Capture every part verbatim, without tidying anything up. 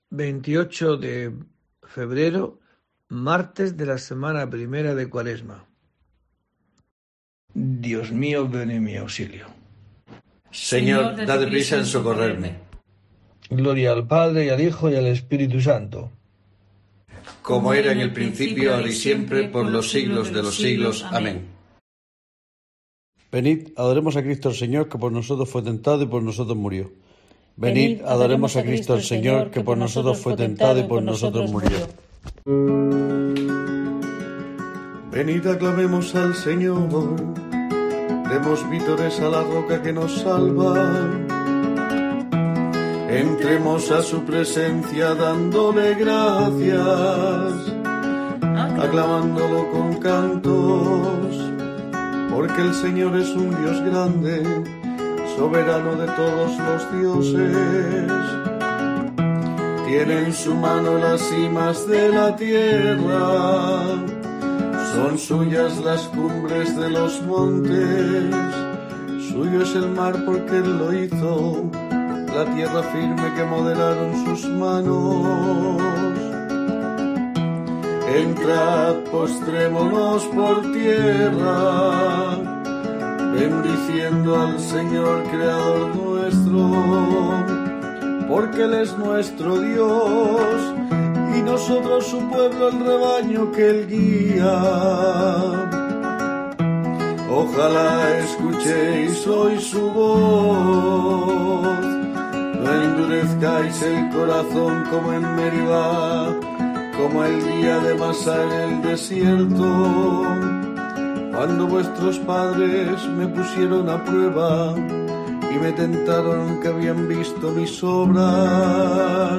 veintiocho de febrero, martes de la semana primera de Cuaresma. Dios mío, ven en mi auxilio. Señor, dad prisa en socorrerme. Gloria al Padre, y al Hijo, y al Espíritu Santo. Como era en el principio, ahora y siempre, por los siglos de los siglos. Amén. Venid, adoremos a Cristo el Señor, que por nosotros fue tentado y por nosotros murió. Venid, adoremos a Cristo el Señor, que por nosotros fue tentado y por nosotros murió. Venid, aclamemos al Señor, demos vítores a la roca que nos salva. Entremos a su presencia dándole gracias, aclamándolo con cantos, porque el Señor es un Dios grande, soberano de todos los dioses. Tiene en su mano las cimas de la tierra, son suyas las cumbres de los montes, suyo es el mar porque Él lo hizo, la tierra firme que modelaron sus manos. Entrad, postrémonos por tierra, bendiciendo al Señor Creador nuestro, porque Él es nuestro Dios, y nosotros su pueblo, el rebaño que Él guía. Ojalá escuchéis hoy su voz, no endurezcáis el corazón como en Meribá, como el día de Masá en el desierto, cuando vuestros padres me pusieron a prueba y me tentaron que habían visto mis obras.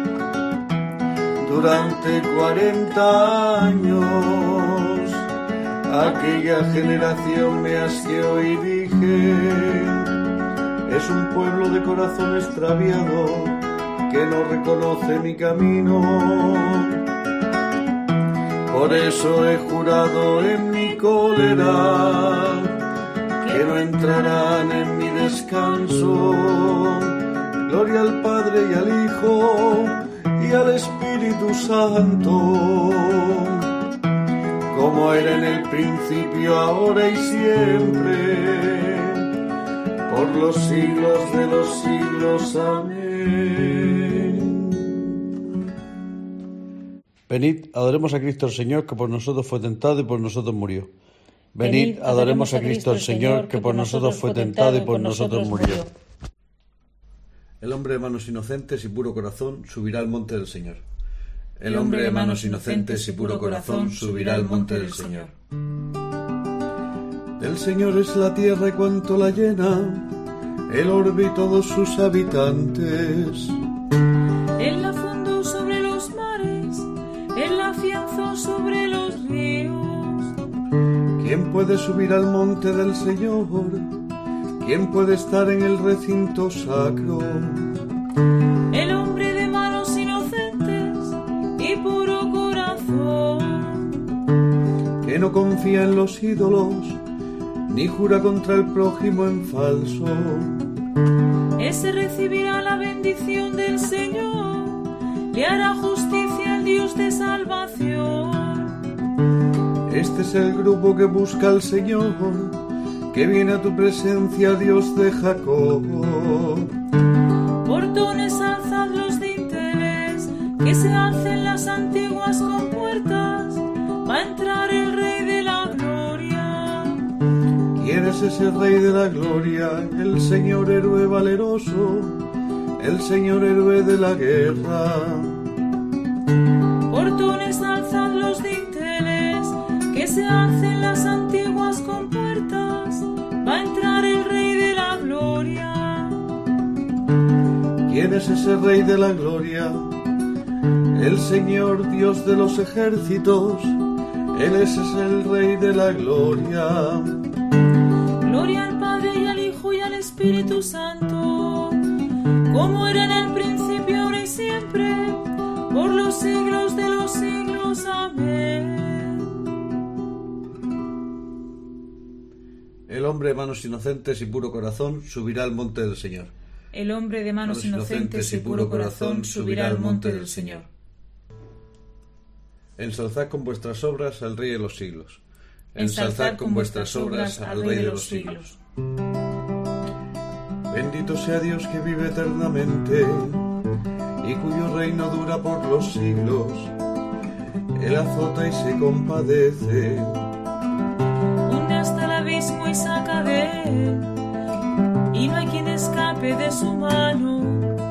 Durante cuarenta años aquella generación me asqueó y dije: es un pueblo de corazón extraviado que no reconoce mi camino. Por eso he jurado en mi cólera que no entrarán en mi descanso. Gloria al Padre y al Hijo y al Espíritu Santo, como era en el principio, ahora y siempre, por los siglos de los siglos. Amén. Venid, adoremos a Cristo el Señor, que por nosotros fue tentado y por nosotros murió. Venid, adoremos a Cristo el Señor, que por nosotros fue tentado y por nosotros murió. El hombre de manos inocentes y puro corazón subirá al monte del Señor. El hombre de manos inocentes y puro corazón subirá al monte del Señor. Del Señor es la tierra y cuanto la llena, el orbe y todos sus habitantes. Él la fundó sobre los mares, Él la afianzó sobre los ríos. ¿Quién puede subir al monte del Señor? ¿Quién puede estar en el recinto sacro? El hombre de manos inocentes y puro corazón, que no confía en los ídolos, ni jura contra el prójimo en falso. Ese recibirá la bendición del Señor, le hará justicia el Dios de salvación. Este es el grupo que busca al Señor, que viene a tu presencia, Dios de Jacob. Portones, alzad los dinteles, que se alcen las antiguas compuertas, va a entrar el Rey de la Gloria. ¿Quién es ese Rey de la Gloria? El Señor héroe valeroso, el Señor héroe de la guerra. Portones, alzad los dinteles, que se alcen las antiguas compuertas, va a entrar el Rey de la Gloria. ¿Quién es ese Rey de la Gloria? El Señor Dios de los ejércitos, Él es el Rey de la Gloria. Gloria al Padre y al Hijo y al Espíritu Santo, como era en el principio, ahora y siempre, por los siglos de los siglos. Amén. El hombre de manos inocentes y puro corazón subirá al monte del Señor. el hombre de manos inocentes y puro corazón subirá al monte del Señor. Ensalzad con vuestras obras al Rey de los siglos. Ensalzad con vuestras obras al Rey de los siglos. Bendito sea Dios que vive eternamente y cuyo reino dura por los siglos. Él azota y se compadece, hunde hasta el abismo y saca de él, y no hay quien escape de su mano.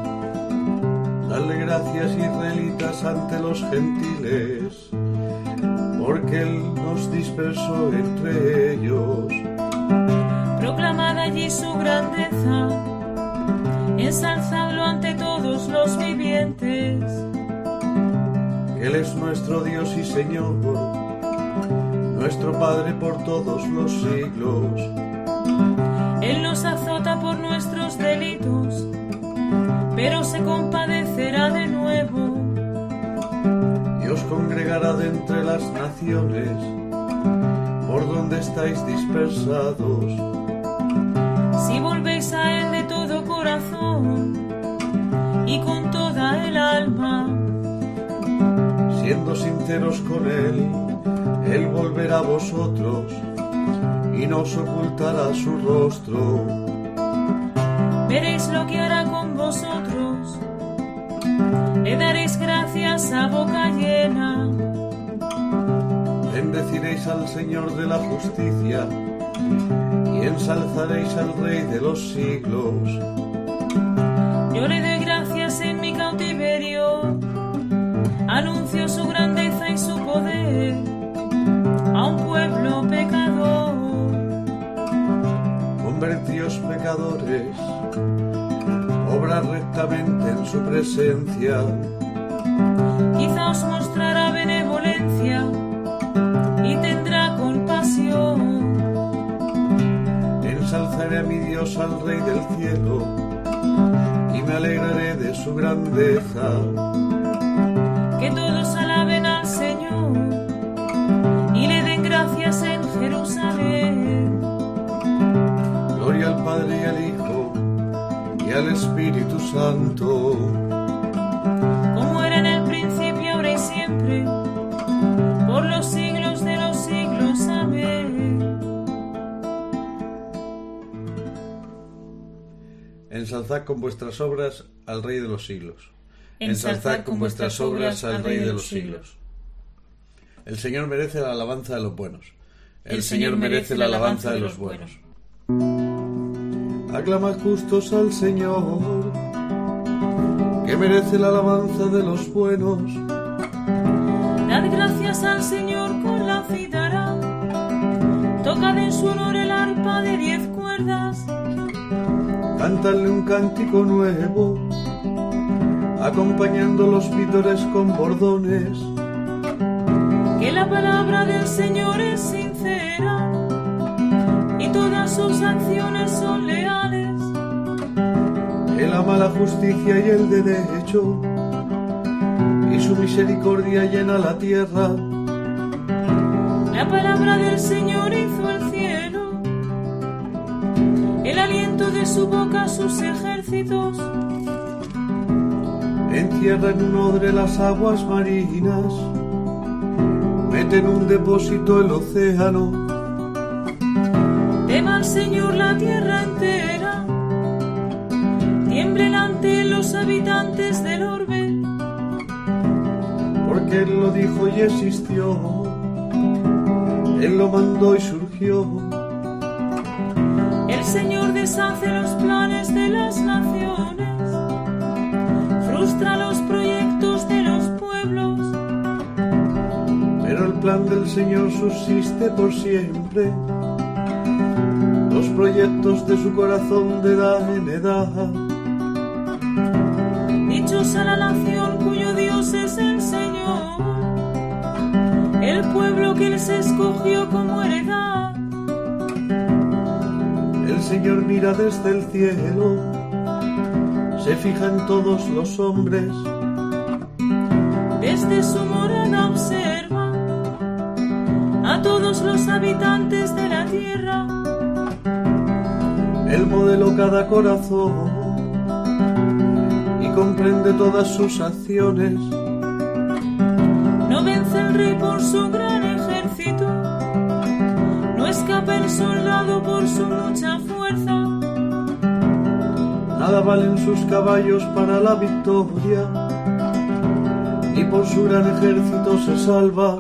Dale gracias, israelitas, ante los gentiles, porque Él nos dispersó entre ellos. Proclamad allí su grandeza, ensalzadlo ante todos los vivientes. Él es nuestro Dios y Señor, nuestro Padre por todos los siglos. Él nos azota por nuestros delitos, pero se compadecerá de nuevo. Y os congregará de entre las naciones, por donde estáis dispersados. Si volvéis a Él de todo corazón y con toda el alma, siendo sinceros con Él, Él volverá a vosotros y no os ocultará su rostro. Veréis lo que hará con vosotros, le daréis gracias a boca llena. Bendeciréis al Señor de la justicia y ensalzaréis al Rey de los siglos. Yo le doy gracias en mi cautiverio, anuncio su grandeza y su poder a un pueblo pecador. Convertíos pecadores, obrad rectamente en su presencia. Quizá os mostrará benevolencia y tendrá compasión. Ensalzaré a mi Dios, al Rey del cielo, y me alegraré de su grandeza. Que todos alaben al Señor y le den gracias en Jerusalén. Gloria al Padre y al Hijo y al Espíritu Santo, como era en el principio, ahora y siempre, por los siglos de los siglos. Amén. Ensalzad con vuestras obras al Rey de los siglos. Ensalzad con vuestras obras al Rey de los siglos. El Señor merece la alabanza de los buenos. El Señor merece la alabanza de los buenos. Aclamad justos al Señor, que merece la alabanza de los buenos. Dad gracias al Señor con la cítara, tocad en su honor el arpa de diez cuerdas. Cántale un cántico nuevo, acompañando los vítores con bordones. Que la palabra del Señor es sincera y todas sus acciones son leales. Él ama la justicia y el derecho, y su misericordia llena la tierra. La palabra del Señor hizo el cielo, el aliento de su boca sus ejércitos. Entierra en un odre las aguas marinas, mete en un depósito el océano. Tema al Señor la tierra entera, tiemblen ante los habitantes del orbe. Porque Él lo dijo y existió, Él lo mandó y surgió. El Señor deshace los planes de las naciones, frustra los proyectos de los pueblos. Pero el plan del Señor subsiste por siempre, los proyectos de su corazón de edad en edad. Dichosa la nación cuyo Dios es el Señor, el pueblo que Él se escogió como heredad. El Señor mira desde el cielo, se fija en todos los hombres. Desde su morada observa a todos los habitantes de la tierra. Él modeló cada corazón comprende todas sus acciones. No vence el rey por su gran ejército, no escapa el soldado por su mucha fuerza. Nada valen sus caballos para la victoria, ni por su gran ejército se salva.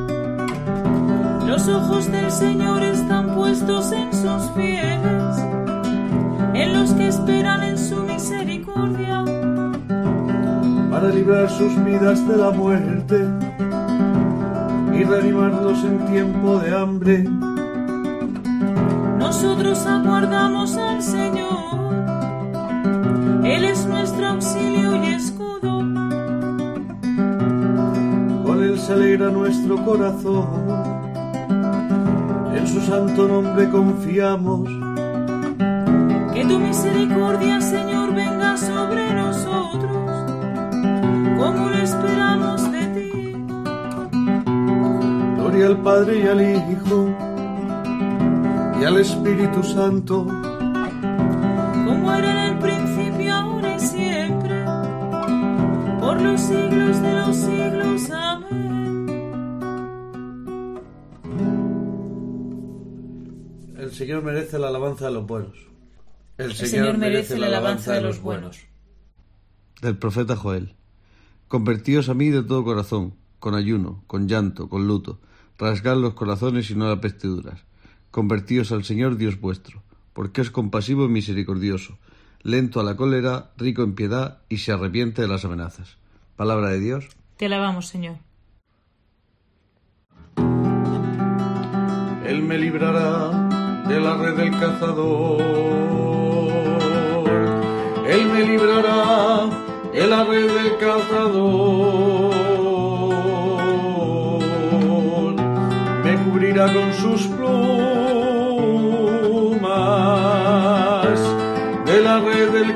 Los ojos del Señor están puestos en sus fieles, en los que esperan en su misericordia, para librar sus vidas de la muerte y reanimarlos en tiempo de hambre. Nosotros aguardamos al Señor, Él es nuestro auxilio y escudo. Con Él se alegra nuestro corazón, en su santo nombre confiamos. Que tu misericordia, Señor, venga sobre nosotros, como lo esperamos de ti. Gloria al Padre y al Hijo y al Espíritu Santo, como era en el principio, ahora y siempre, por los siglos de los siglos. Amén. El Señor merece la alabanza de los buenos. El Señor, El Señor merece la alabanza de los buenos. Del profeta Joel. Convertíos a mí de todo corazón, con ayuno, con llanto, con luto, rasgad los corazones y no las vestiduras. Convertíos al Señor Dios vuestro, porque es compasivo y misericordioso, lento a la cólera, rico en piedad y se arrepiente de las amenazas. Palabra de Dios. Te alabamos, Señor. Él me librará de la red del cazador, Él me librará de la red del cazador, me cubrirá con sus plumas de la red del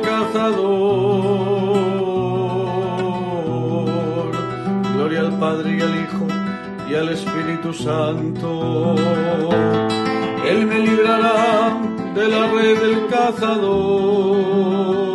cazador. Gloria al Padre y al Hijo y al Espíritu Santo. Él me librará de la red del cazador.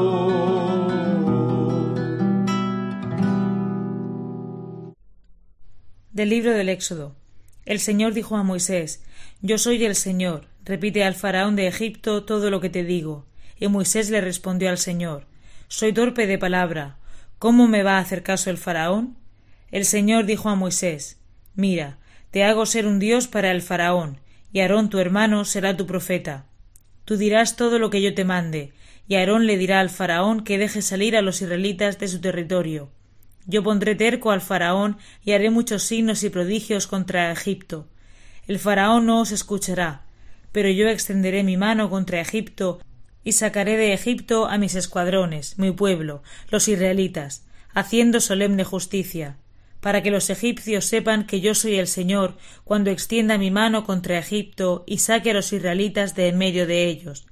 Del libro del Éxodo. El Señor dijo a Moisés: Yo soy el Señor, repite al faraón de Egipto todo lo que te digo. Y Moisés le respondió al Señor: Soy torpe de palabra, ¿cómo me va a hacer caso el faraón? El Señor dijo a Moisés: Mira, te hago ser un Dios para el faraón, y Aarón tu hermano será tu profeta. Tú dirás todo lo que yo te mande, y Aarón le dirá al faraón que deje salir a los israelitas de su territorio. Yo pondré terco al faraón y haré muchos signos y prodigios contra Egipto. El faraón no os escuchará, pero yo extenderé mi mano contra Egipto y sacaré de Egipto a mis escuadrones, mi pueblo, los israelitas, haciendo solemne justicia, para que los egipcios sepan que yo soy el Señor cuando extienda mi mano contra Egipto y saque a los israelitas de en medio de ellos.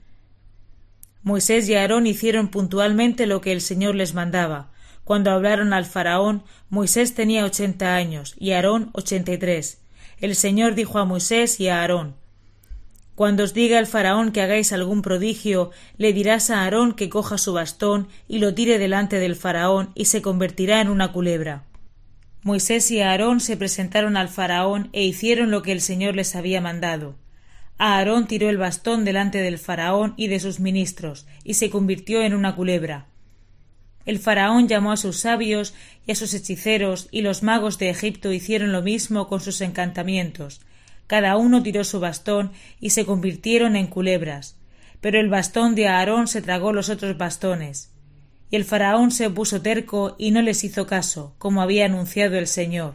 Moisés y Aarón hicieron puntualmente lo que el Señor les mandaba. Cuando hablaron al faraón, Moisés tenía ochenta años y Aarón ochenta y tres. El Señor dijo a Moisés y a Aarón: Cuando os diga el faraón que hagáis algún prodigio, le dirás a Aarón que coja su bastón y lo tire delante del faraón y se convertirá en una culebra. Moisés y Aarón se presentaron al faraón e hicieron lo que el Señor les había mandado. Aarón tiró el bastón delante del faraón y de sus ministros, y se convirtió en una culebra. El faraón llamó a sus sabios y a sus hechiceros, y los magos de Egipto hicieron lo mismo con sus encantamientos. Cada uno tiró su bastón y se convirtieron en culebras. Pero el bastón de Aarón se tragó los otros bastones. Y el faraón se puso terco y no les hizo caso, como había anunciado el Señor.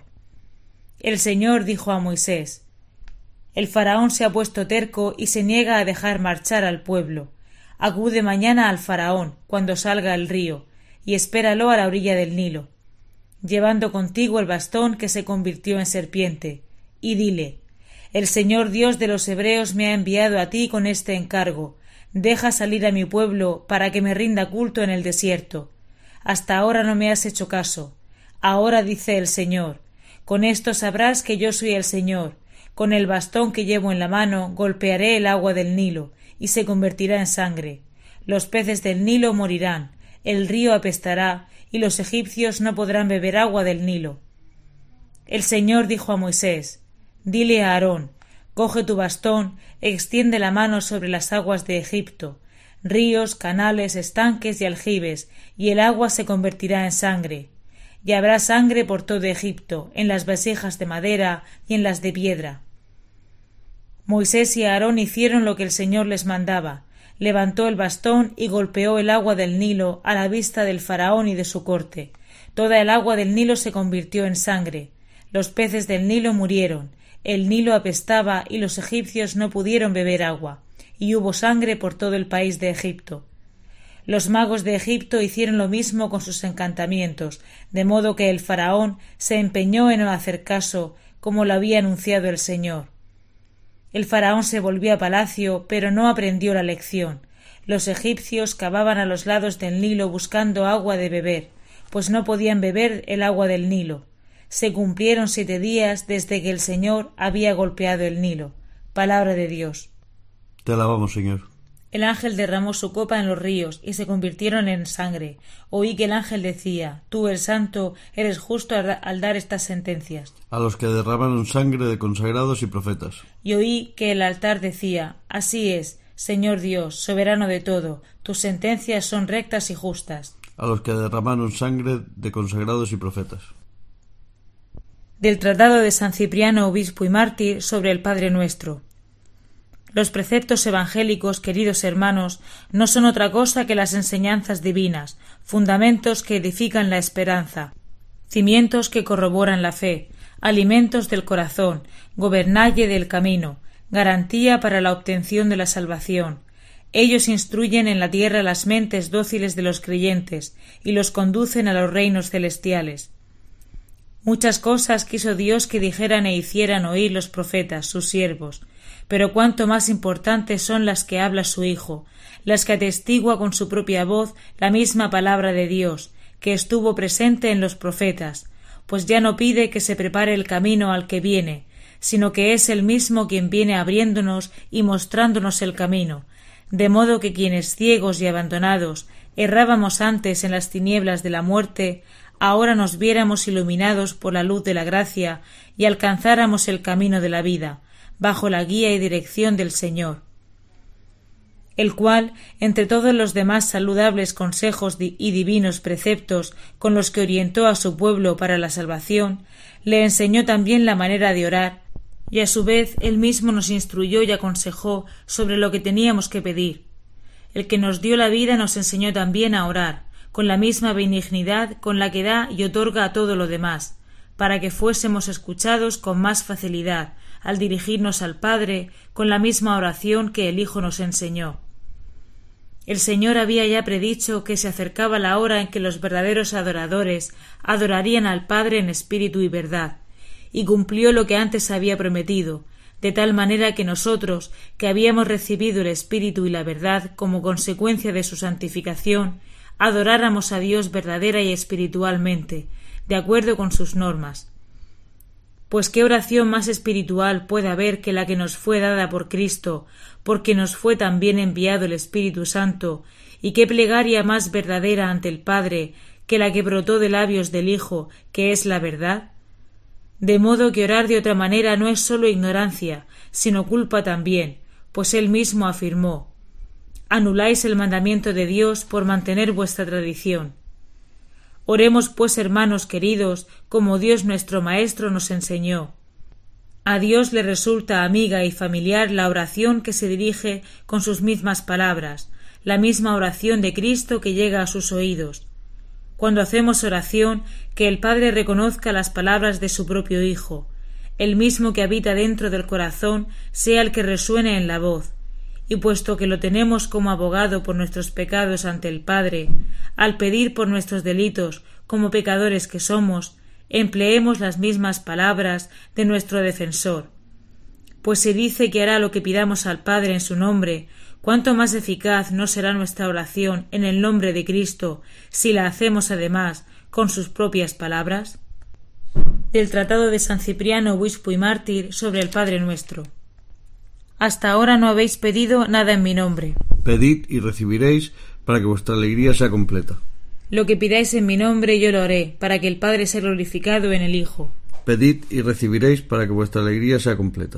El Señor dijo a Moisés: El faraón se ha puesto terco y se niega a dejar marchar al pueblo. Acude mañana al faraón, cuando salga el río, y espéralo a la orilla del Nilo, llevando contigo el bastón que se convirtió en serpiente, y dile: El Señor Dios de los hebreos me ha enviado a ti con este encargo: deja salir a mi pueblo para que me rinda culto en el desierto. Hasta ahora no me has hecho caso. Ahora dice el Señor: con esto sabrás que yo soy el Señor. Con el bastón que llevo en la mano golpearé el agua del Nilo, y se convertirá en sangre. Los peces del Nilo morirán, el río apestará, y los egipcios no podrán beber agua del Nilo. El Señor dijo a Moisés: Dile a Aarón: coge tu bastón, extiende la mano sobre las aguas de Egipto, ríos, canales, estanques y aljibes, y el agua se convertirá en sangre. Y habrá sangre por todo Egipto, en las vasijas de madera y en las de piedra. Moisés y Aarón hicieron lo que el Señor les mandaba. Levantó el bastón y golpeó el agua del Nilo a la vista del faraón y de su corte. Toda el agua del Nilo se convirtió en sangre. Los peces del Nilo murieron. El Nilo apestaba y los egipcios no pudieron beber agua. Y hubo sangre por todo el país de Egipto. Los magos de Egipto hicieron lo mismo con sus encantamientos, de modo que el faraón se empeñó en no hacer caso, como lo había anunciado el Señor. El faraón se volvió a palacio, pero no aprendió la lección. Los egipcios cavaban a los lados del Nilo buscando agua de beber, pues no podían beber el agua del Nilo. Se cumplieron siete días desde que el Señor había golpeado el Nilo. Palabra de Dios. Te alabamos, Señor. El ángel derramó su copa en los ríos y se convirtieron en sangre. Oí que el ángel decía: Tú, el Santo, eres justo al dar estas sentencias. A los que derramaron sangre de consagrados y profetas. Y oí que el altar decía: Así es, Señor Dios, soberano de todo, tus sentencias son rectas y justas. A los que derramaron sangre de consagrados y profetas. Del Tratado de San Cipriano, obispo y mártir, sobre el Padre Nuestro. Los preceptos evangélicos, queridos hermanos, no son otra cosa que las enseñanzas divinas, fundamentos que edifican la esperanza, cimientos que corroboran la fe, alimentos del corazón, gobernalle del camino, garantía para la obtención de la salvación. Ellos instruyen en la tierra las mentes dóciles de los creyentes y los conducen a los reinos celestiales. Muchas cosas quiso Dios que dijeran e hicieran oír los profetas, sus siervos, pero cuánto más importantes son las que habla su Hijo, las que atestigua con su propia voz la misma palabra de Dios, que estuvo presente en los profetas, pues ya no pide que se prepare el camino al que viene, sino que es el mismo quien viene abriéndonos y mostrándonos el camino, de modo que quienes ciegos y abandonados errábamos antes en las tinieblas de la muerte, ahora nos viéramos iluminados por la luz de la gracia y alcanzáramos el camino de la vida, bajo la guía y dirección del Señor, el cual, entre todos los demás saludables consejos y divinos preceptos con los que orientó a su pueblo para la salvación, le enseñó también la manera de orar, y a su vez él mismo nos instruyó y aconsejó sobre lo que teníamos que pedir. El que nos dio la vida nos enseñó también a orar, con la misma benignidad con la que da y otorga a todo lo demás, para que fuésemos escuchados con más facilidad, al dirigirnos al Padre con la misma oración que el Hijo nos enseñó. El Señor había ya predicho que se acercaba la hora en que los verdaderos adoradores adorarían al Padre en espíritu y verdad, y cumplió lo que antes había prometido, de tal manera que nosotros, que habíamos recibido el Espíritu y la verdad como consecuencia de su santificación, adoráramos a Dios verdadera y espiritualmente, de acuerdo con sus normas. Pues qué oración más espiritual puede haber que la que nos fue dada por Cristo, porque nos fue también enviado el Espíritu Santo, y qué plegaria más verdadera ante el Padre que la que brotó de labios del Hijo, que es la verdad. De modo que orar de otra manera no es sólo ignorancia, sino culpa también, pues él mismo afirmó: anuláis el mandamiento de Dios por mantener vuestra tradición. Oremos, pues, hermanos queridos, como Dios nuestro Maestro nos enseñó. A Dios le resulta amiga y familiar la oración que se dirige con sus mismas palabras, la misma oración de Cristo que llega a sus oídos. Cuando hacemos oración, que el Padre reconozca las palabras de su propio Hijo, el mismo que habita dentro del corazón sea el que resuene en la voz, y puesto que lo tenemos como abogado por nuestros pecados ante el Padre, al pedir por nuestros delitos como pecadores que somos, empleemos las mismas palabras de nuestro defensor. Pues se dice que hará lo que pidamos al Padre en su nombre, ¿cuánto más eficaz no será nuestra oración en el nombre de Cristo si la hacemos además con sus propias palabras? Del Tratado de San Cipriano, obispo y mártir, sobre el Padre Nuestro. Hasta ahora no habéis pedido nada en mi nombre. Pedid y recibiréis, para que vuestra alegría sea completa. Lo que pidáis en mi nombre yo lo haré, para que el Padre sea glorificado en el Hijo. Pedid y recibiréis para que vuestra alegría sea completa.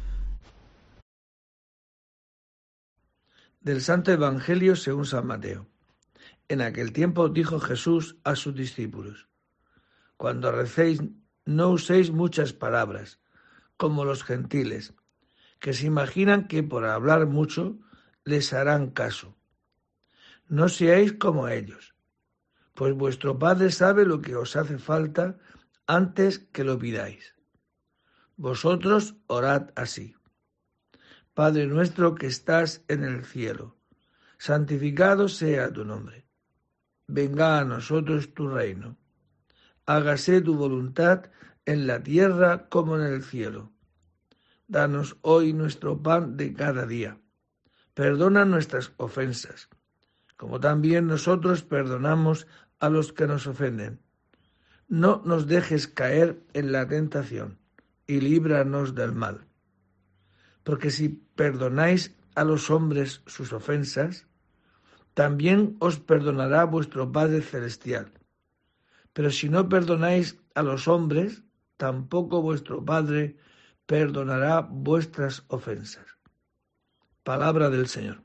Del Santo Evangelio según San Mateo. En aquel tiempo dijo Jesús a sus discípulos: Cuando recéis, no uséis muchas palabras, como los gentiles, que se imaginan que por hablar mucho les harán caso. No seáis como ellos, pues vuestro Padre sabe lo que os hace falta antes que lo pidáis. Vosotros orad así: Padre nuestro que estás en el cielo, santificado sea tu nombre. Venga a nosotros tu reino. Hágase tu voluntad en la tierra como en el cielo. Danos hoy nuestro pan de cada día. Perdona nuestras ofensas, como también nosotros perdonamos a los que nos ofenden. No nos dejes caer en la tentación, y líbranos del mal. Porque si perdonáis a los hombres sus ofensas, también os perdonará vuestro Padre Celestial. Pero si no perdonáis a los hombres, tampoco vuestro Padre perdonará vuestras ofensas. Palabra del Señor.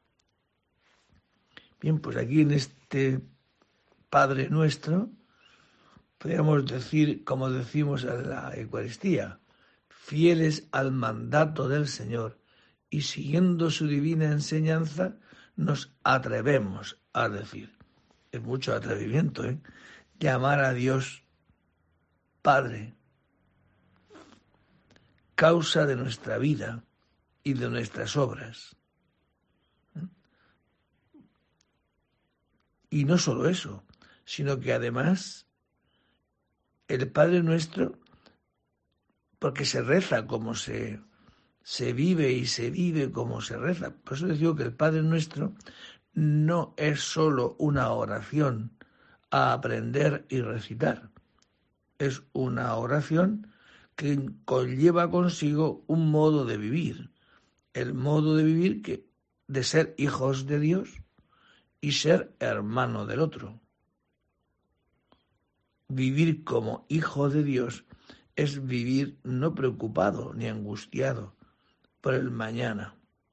Bien, pues aquí en este Padre Nuestro, podríamos decir, como decimos en la Eucaristía, fieles al mandato del Señor y siguiendo su divina enseñanza, nos atrevemos a decir, es mucho atrevimiento, ¿eh? llamar a Dios Padre, causa de nuestra vida y de nuestras obras. Y no solo eso, sino que además el Padre Nuestro, porque se reza como se, se vive y se vive como se reza. Por eso les digo que el Padre Nuestro no es solo una oración a aprender y recitar. Es una oración que conlleva consigo un modo de vivir. El modo de vivir que, de ser hijos de Dios y ser hermano del otro. Vivir como hijo de Dios es vivir no preocupado ni angustiado por el mañana.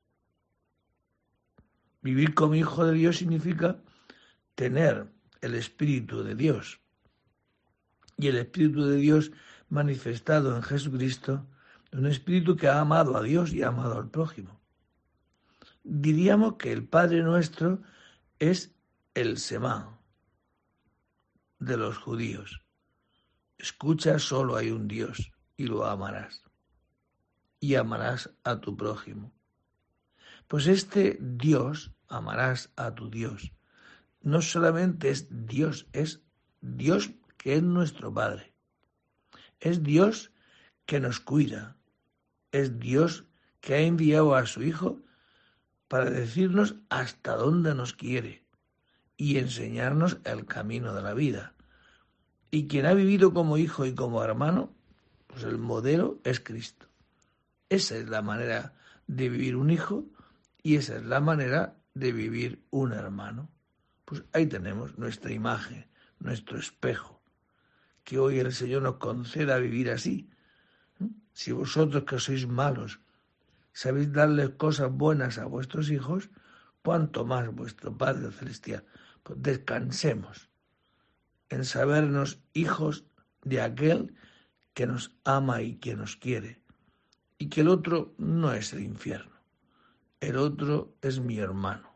Vivir como hijo de Dios significa tener el Espíritu de Dios. Y el Espíritu de Dios manifestado en Jesucristo, un Espíritu que ha amado a Dios y ha amado al prójimo. Diríamos que el Padre Nuestro es el Semá de los judíos. Escucha, solo hay un Dios y lo amarás. Y amarás a tu prójimo. Pues este Dios, amarás a tu Dios, no solamente es Dios, es Dios que es nuestro Padre. Es Dios que nos cuida. Es Dios que ha enviado a su Hijo para decirnos hasta dónde nos quiere y enseñarnos el camino de la vida. Y quien ha vivido como hijo y como hermano, pues el modelo es Cristo. Esa es la manera de vivir un hijo y esa es la manera de vivir un hermano. Pues ahí tenemos nuestra imagen, nuestro espejo. Que hoy el Señor nos conceda vivir así. Si vosotros que sois malos sabéis darles cosas buenas a vuestros hijos, cuánto más vuestro Padre Celestial. Pues descansemos en sabernos hijos de aquel que nos ama y que nos quiere. Y que el otro no es el infierno. El otro es mi hermano.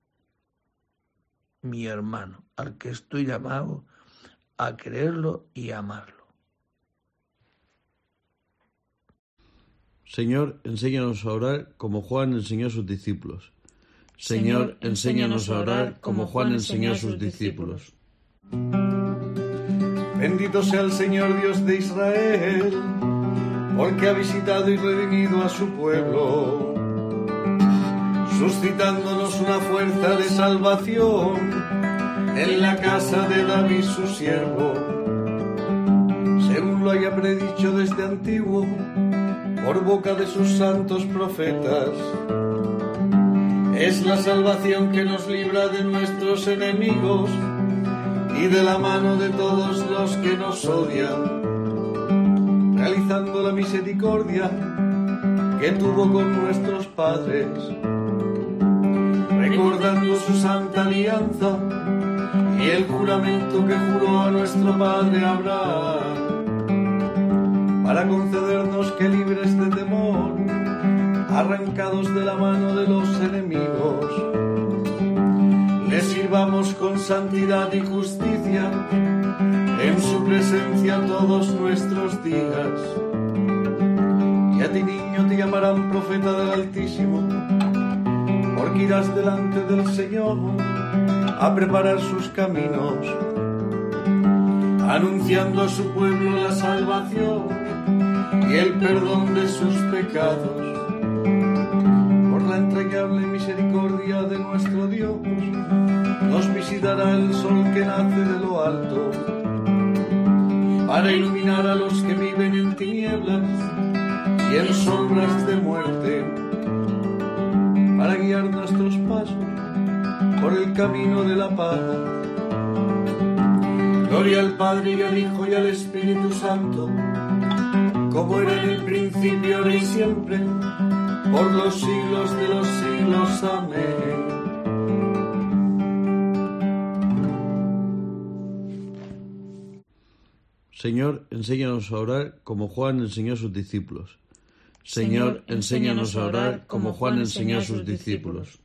Mi hermano, al que estoy llamado a quererlo y amarlo. Señor, enséñanos a orar como Juan enseñó a sus discípulos. Señor, enséñanos a orar como Juan enseñó a sus discípulos. Bendito sea el Señor Dios de Israel, porque ha visitado y redimido a su pueblo, suscitándonos una fuerza de salvación en la casa de David su siervo, según lo haya predicho desde antiguo, por boca de sus santos profetas. Es la salvación que nos libra de nuestros enemigos y de la mano de todos los que nos odian, realizando la misericordia que tuvo con nuestros padres, recordando su santa alianza y el juramento que juró a nuestro padre Abraham, para concedernos que libres de temor, arrancados de la mano de los enemigos, le sirvamos con santidad y justicia en su presencia todos nuestros días. Y a ti, niño, te llamarán profeta del Altísimo, porque irás delante del Señor a preparar sus caminos, anunciando a su pueblo la salvación y el perdón de sus pecados. Por la entrañable misericordia de nuestro Dios, nos visitará el sol que nace de lo alto, para iluminar a los que viven en tinieblas y en sombras de muerte, para guiar nuestros pasos por el camino de la paz. Gloria al Padre y al Hijo y al Espíritu Santo, como era en el principio, ahora y siempre, por los siglos de los siglos. Amén. Señor, enséñanos a orar como Juan enseñó a sus discípulos. Señor, enséñanos a orar como Juan enseñó a sus discípulos.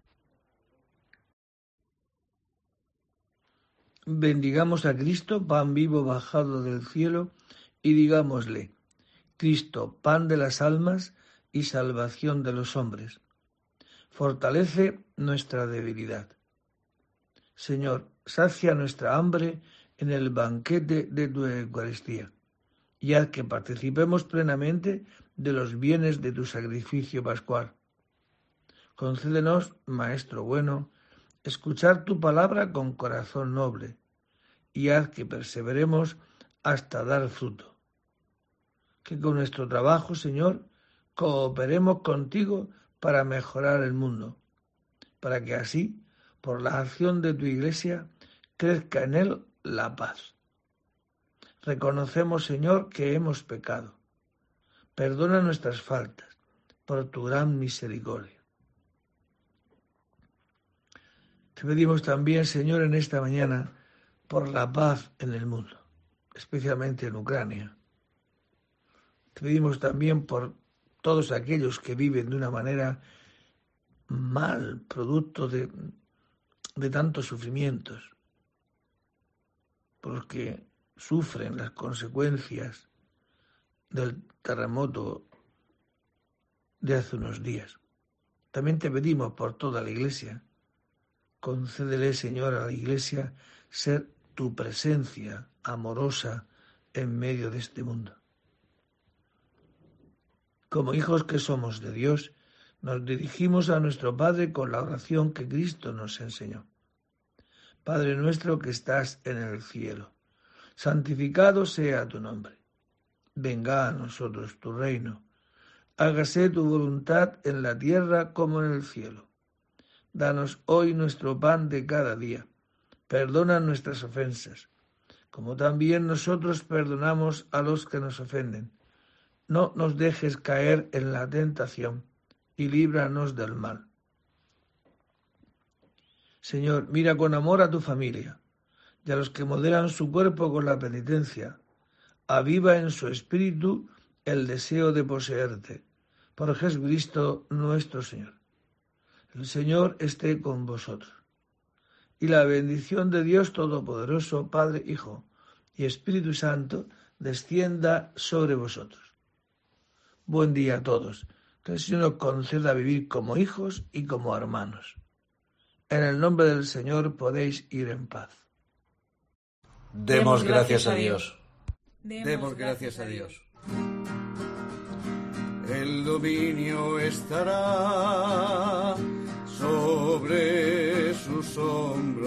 Bendigamos a Cristo, pan vivo bajado del cielo, y digámosle: Cristo, pan de las almas y salvación de los hombres, fortalece nuestra debilidad. Señor, sacia nuestra hambre en el banquete de tu Eucaristía, y haz que participemos plenamente de los bienes de tu sacrificio pascual. Concédenos, Maestro bueno, escuchar tu palabra con corazón noble, y haz que perseveremos hasta dar fruto. Que con nuestro trabajo, Señor, cooperemos contigo para mejorar el mundo, para que así, por la acción de tu Iglesia, crezca en él la paz. Reconocemos, Señor, que hemos pecado. Perdona nuestras faltas por tu gran misericordia. Te pedimos también, Señor, en esta mañana, por la paz en el mundo, especialmente en Ucrania. Te pedimos también por todos aquellos que viven de una manera mal, producto de, de tantos sufrimientos, por los que sufren las consecuencias del terremoto de hace unos días. También te pedimos por toda la Iglesia. Concédele, Señor, a la Iglesia ser tu presencia amorosa en medio de este mundo. Como hijos que somos de Dios, nos dirigimos a nuestro Padre con la oración que Cristo nos enseñó. Padre nuestro que estás en el cielo, santificado sea tu nombre. Venga a nosotros tu reino. Hágase tu voluntad en la tierra como en el cielo. Danos hoy nuestro pan de cada día. Perdona nuestras ofensas, como también nosotros perdonamos a los que nos ofenden. No nos dejes caer en la tentación y líbranos del mal. Señor, mira con amor a tu familia y a los que modelan su cuerpo con la penitencia. Aviva en su espíritu el deseo de poseerte. Por Jesucristo nuestro Señor. El Señor esté con vosotros. Y la bendición de Dios Todopoderoso, Padre, Hijo y Espíritu Santo, descienda sobre vosotros. Buen día a todos. Que el Señor nos conceda vivir como hijos y como hermanos. En el nombre del Señor podéis ir en paz. Demos gracias a Dios. Demos gracias a Dios. El dominio estará sobre sus hombros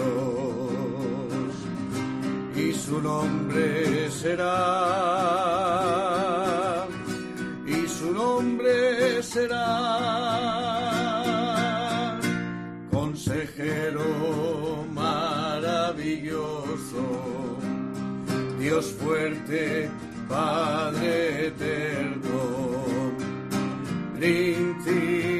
y su nombre será, y su nombre será Consejero maravilloso, Dios fuerte, Padre eterno, príncipe